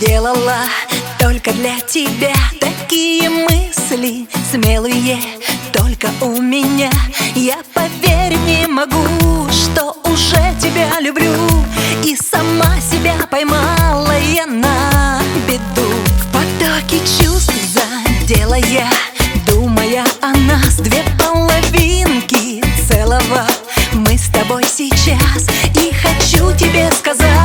делала только для тебя. Такие мысли смелые только у меня. Я поверить не могу, что уже тебя люблю, и сама себя поймала я на беду. В потоке чувств задела я, думая о нас, две половинки целого мы с тобой сейчас. И хочу тебе сказать: